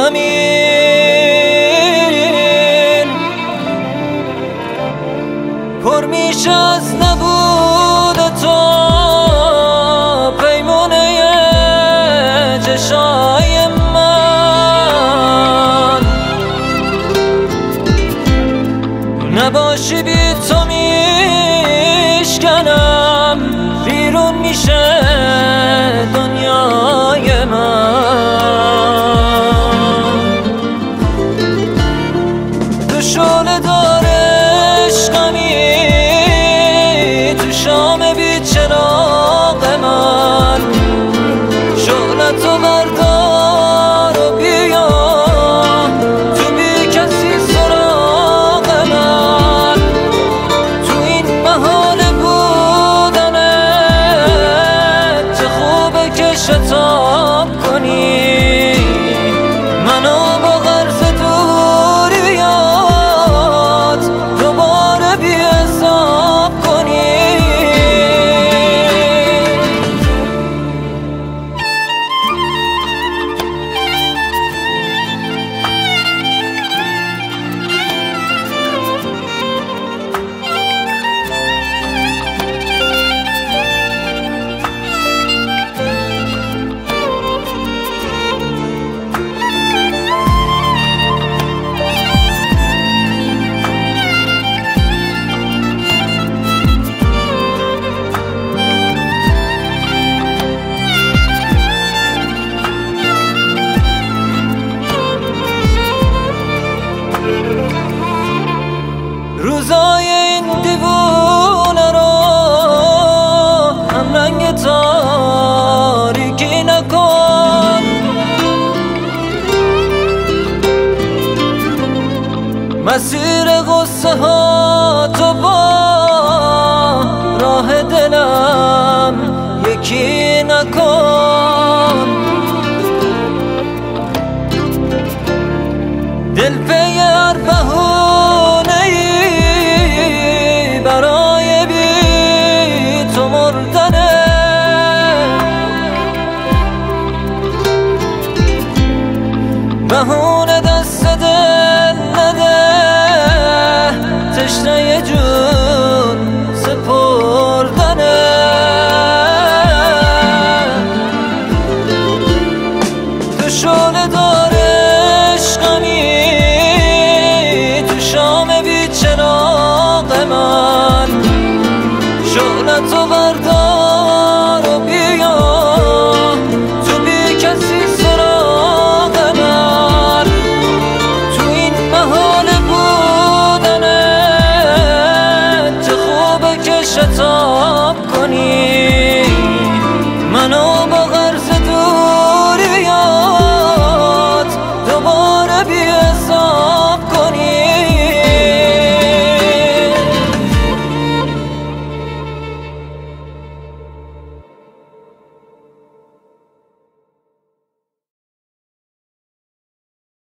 زمین پر میشه از نبود تو، پیمونه چشای من نباشی، بی تو میشکنم، بیرون میشه دنیای من. تو شعله دار عشقمی، تو شام بی چراغ من، شعلتو بردار و بیا تو بی کسی سراغ من. تو این محال بودنت چه خوبه که شتاب کنی، منو با غرض دوریات دوباره بی حساب کنی. روزای این دیوونه رو هم رنگ تاریکی نکن، مسیر غصه ها تو با راه دلم یکی نکن. دل پی هر بهونه‌ای برای بی تو مردنه، بهونه دست دل نده، تشنه جون سپردنه. تو شعله دار عشقمی، تو شام بی چراغ من، شعلتو بردار و بیا تو بی کسی سراغ من. تو این محال بودنت چه خوبه که شتاب کنی،